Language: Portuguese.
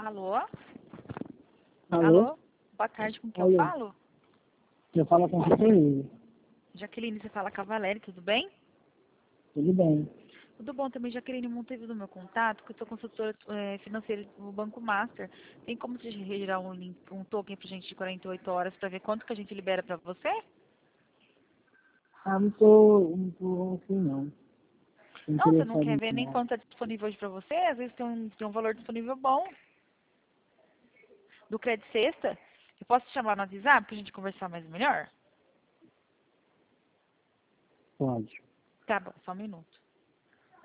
Alô? Alô? Boa tarde, com quem Alô? eu falo? Eu falo com a Jaqueline. Jaqueline, você fala com a Valéria, tudo bem? Tudo bem. Tudo bom também, Jaqueline, motivo do meu contato, que eu sou consultora financeira do Banco Master. Tem como você gerar um token pra gente de 48 horas para ver quanto que a gente libera para você? Não tô assim não. Tô Não, você não interessado quer em ver nem nada. quanto está disponível hoje para você? Às vezes tem um valor disponível bom. Do Credit Sexta, eu posso te chamar no WhatsApp pra gente conversar mais melhor? Pode. Tá bom, só um minuto.